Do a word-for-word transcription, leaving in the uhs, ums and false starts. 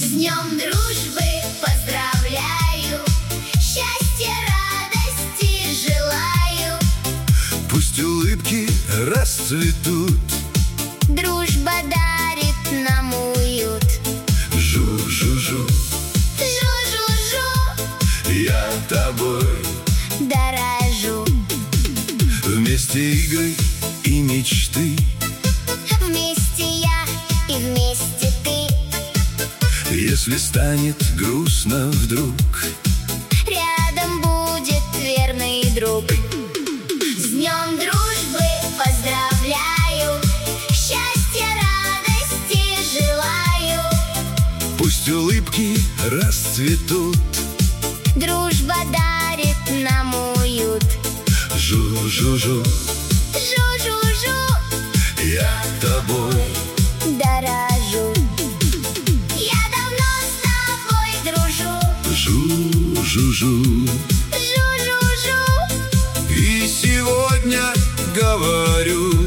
днем дружбы поздравляю, счастья, радости желаю. Пусть улыбки расцветут, Дружба дарит нам уют. Жу-жу-жу, Жу-жу-жу, я тобой. дорожу. Вместе игры и мечты, Вместе я и вместе ты. если станет грустно вдруг, Рядом будет верный друг. С днем дружбы поздравляю, счастья, радости желаю. пусть улыбки расцветут, Дружба дарит нам уют. Жу-жу-жу, Жу-жу-жу, я тобой. дорожу. Я давно с тобой дружу. Жу-жу-жу, Жу-жу-жу, и сегодня говорю.